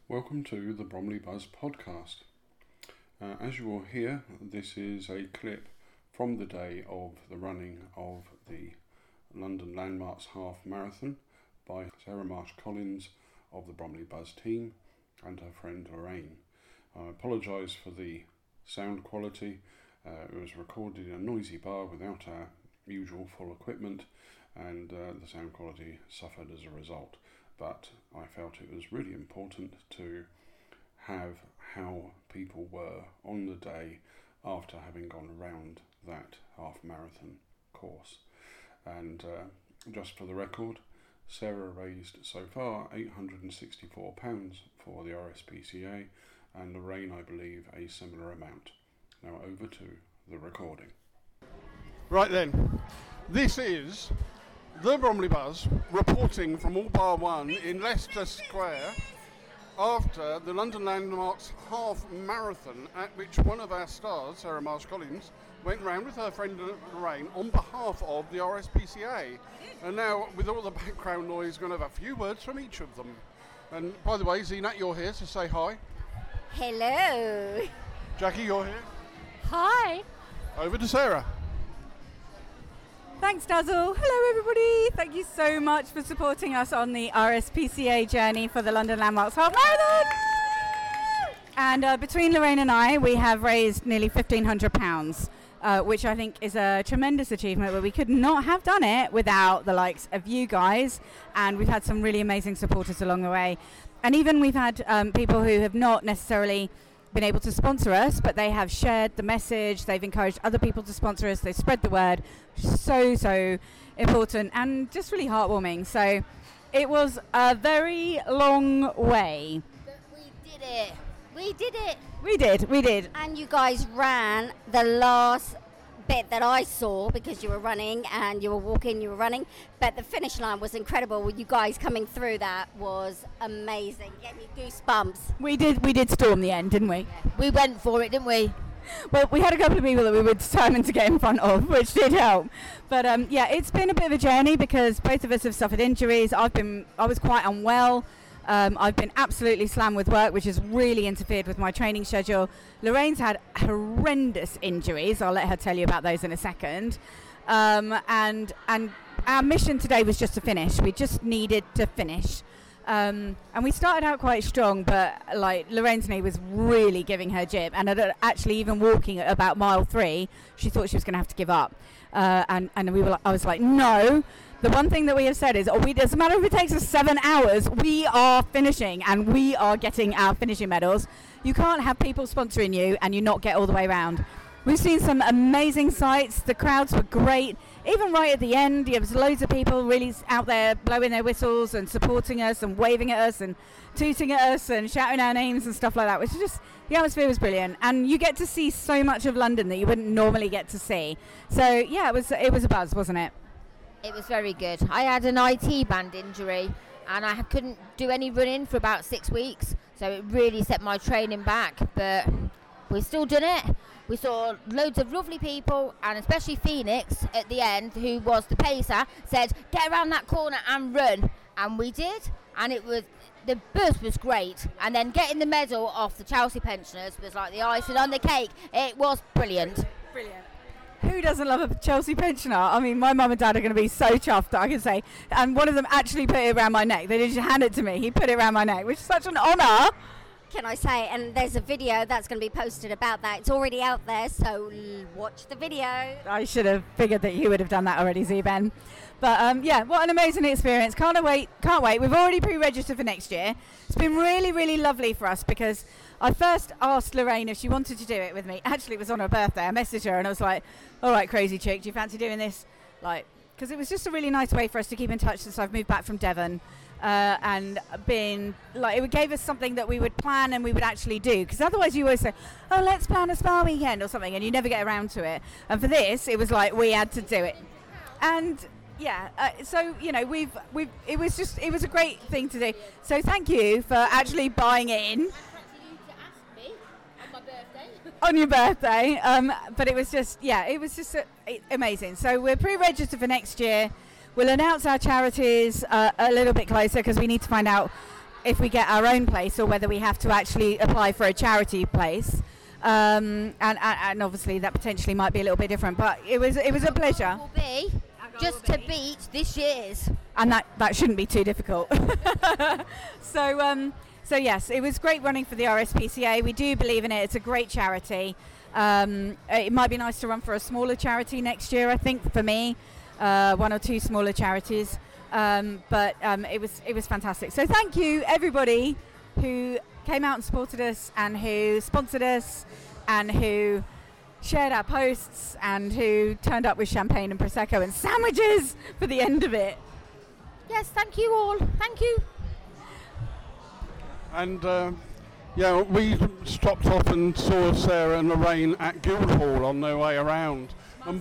Welcome to the Bromley Buzz podcast. As you will hear, this is a clip from the day of the running of the London Landmarks Half Marathon by Sarah Marsh-Collins of the Bromley Buzz team and her friend Lorraine. I apologise for the sound quality. It was recorded in a noisy bar without our usual full equipment, and the sound quality suffered as a result. But I felt it was really important to have how people were on the day after having gone around that half marathon course. And just for the record, Sarah raised so far £864 for the RSPCA, and Lorraine, I believe, a similar amount. Now over to the recording. Right then, this is the Bromley Buzz reporting from All Bar One in Leicester Square after the London Landmarks Half Marathon, at which one of our stars, Sarah Marsh-Collins, went round with her friend Lorraine on behalf of the RSPCA. And now, with all the background noise, we're going to have a few words from each of them. And by the way, Zeenat, you're here, so say hi. Hello. Jackie, you're here. Hi. Over to Sarah. Thanks, Dazzle. Hello, everybody. Thank you so much for supporting us on the RSPCA journey for the London Landmarks Half Marathon. And between Lorraine and I, we have raised nearly £1,500, which I think is a tremendous achievement, but we could not have done it without the likes of you guys. And we've had some really amazing supporters along the way. And even we've had people who have not necessarily been able to sponsor us, but they have shared the message, they've encouraged other people to sponsor us, they've spread the word, which is so important and just really heartwarming. So it was a very long way. But we did it. We did. And you guys ran the last bit that I saw, because you were running and you were walking, you were running, but the finish line was incredible. With you guys coming through, that was amazing. Gave me goosebumps. We did storm the end, didn't we? Yeah. We went for it, didn't we? Well, we had a couple of people that we were determined to get in front of, which did help. But it's been a bit of a journey because both of us have suffered injuries. I was quite unwell. I've been absolutely slammed with work, which has really interfered with my training schedule. Lorraine's had horrendous injuries. I'll let her tell you about those in a second. And our mission today was just to finish. We just needed to finish. And we started out quite strong, but like Lorraine's knee was really giving her jib. And actually, even walking at about mile 3, she thought she was going to have to give up. And I was like, no. The one thing that we have said is, it doesn't matter if it takes us 7 hours, we are finishing and we are getting our finishing medals. You can't have people sponsoring you and you not get all the way around. We've seen some amazing sights. The crowds were great. Even right at the end, there was loads of people really out there blowing their whistles and supporting us and waving at us and tooting at us and shouting our names and stuff like that, which is just, the atmosphere was brilliant. And you get to see so much of London that you wouldn't normally get to see. So yeah, it was a buzz, wasn't it? It was very good. I had an IT band injury and I couldn't do any running for about 6 weeks, so it really set my training back, but we still done it. We saw loads of lovely people, and especially Phoenix at the end, who was the pacer, said get around that corner and run, and we did, and the buzz was great, and then getting the medal off the Chelsea pensioners was like the icing on the cake. It was brilliant. Who doesn't love a Chelsea pensioner? I mean, my mum and dad are going to be so chuffed that I can say. And one of them actually put it around my neck. They didn't hand it to me. He put it around my neck, which is such an honour. Can I say, and there's a video that's going to be posted about that. It's already out there, so watch the video. I should have figured that you would have done that already, Z-Ben. But what an amazing experience. Can't wait. We've already pre-registered for next year. It's been really, really lovely for us because I first asked Lorraine if she wanted to do it with me. Actually, it was on her birthday. I messaged her and I was like, all right, crazy chick, do you fancy doing this? Because it was just a really nice way for us to keep in touch since I've moved back from Devon. And been it gave us something that we would plan and we would actually do, because otherwise you always say, oh, let's plan a spa weekend or something, and you never get around to it. And for this, it was like we had to do it. And so it was a great thing to do. So thank you for actually buying in on your birthday. But it was just amazing. So we're pre-registered for next year. We'll announce our charities a little bit closer because we need to find out if we get our own place or whether we have to actually apply for a charity place. And obviously that potentially might be a little bit different, but it was a pleasure. Will be just to beat this year's. And that shouldn't be too difficult. So yes, it was great running for the RSPCA. We do believe in it. It's a great charity. It might be nice to run for a smaller charity next year, I think, for me. 1 or 2 smaller charities. But it was fantastic. So thank you, everybody who came out and supported us and who sponsored us and who shared our posts and who turned up with champagne and Prosecco and sandwiches for the end of it. Yes, thank you all. Thank you. And we stopped off and saw Sarah and Lorraine at Guildhall on their way around.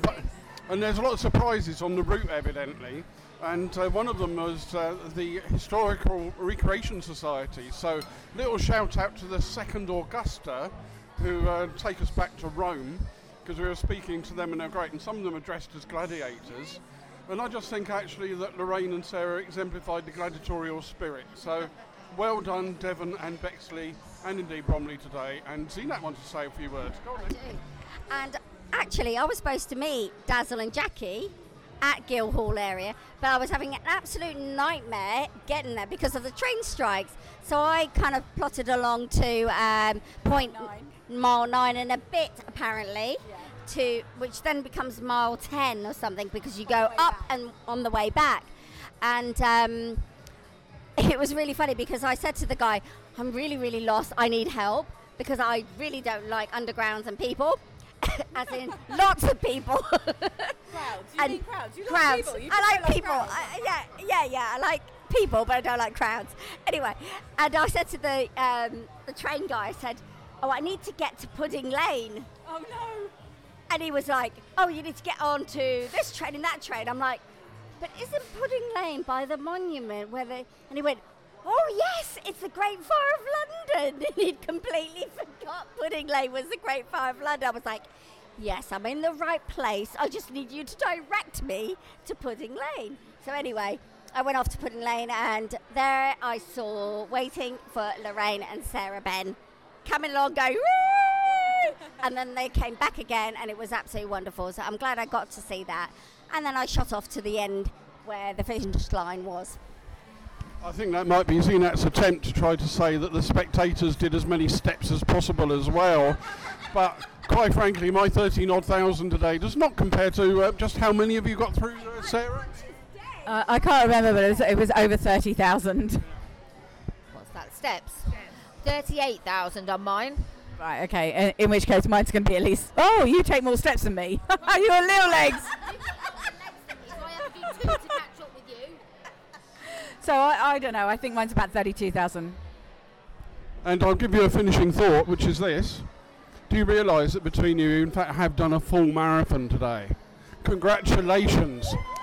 And there's a lot of surprises on the route, evidently. And one of them was the Historical Recreation Society. So, little shout out to the Second Augusta, who take us back to Rome, because we were speaking to them and they're great. And some of them are dressed as gladiators. And I just think actually that Lorraine and Sarah exemplified the gladiatorial spirit. So, well done, Devon and Bexley, and indeed Bromley today. And Zeenat wants to say a few words. Go on then. And actually, I was supposed to meet Dazzle and Jackie at Guildhall area, but I was having an absolute nightmare getting there because of the train strikes. So I kind of plotted along to mile 9 and a bit, apparently, to which then becomes mile 10 or something because you go up and on the way back. And it was really funny because I said to the guy, I'm really, really lost. I need help because I really don't like undergrounds and people. As in lots of people. Crowds. You mean crowds? You like crowds. people. You I like don't people. crowds. I like people, but I don't like crowds. Anyway, and I said to the train guy, I said, oh, I need to get to Pudding Lane. Oh no. And he was like, oh, you need to get on to this train and that train. I'm like, but isn't Pudding Lane by the monument where they... And he went, oh yes, it's the Great Fire of London. And he'd completely forgot Pudding Lane was the Great Fire of London. I was like, yes, I'm in the right place. I just need you to direct me to Pudding Lane. So anyway, I went off to Pudding Lane and there I saw, waiting for Lorraine and Sarah Ben, coming along going, woo! And then they came back again and it was absolutely wonderful. So I'm glad I got to see that. And then I shot off to the end where the finish line was. I think that might be Zeenat's attempt to try to say that the spectators did as many steps as possible as well. But quite frankly, my 13,000 odd today does not compare to just how many of you got through, Sarah? I can't remember, but it was over 30,000. What's that? Steps? 38,000 on mine. Right, okay. In which case, mine's going to be at least... Oh, you take more steps than me. You're little legs. So I have to do 2 to catch up with you. So I don't know. I think mine's about 32,000. And I'll give you a finishing thought, which is this. Do you realise that between you in fact have done a full marathon today? Congratulations.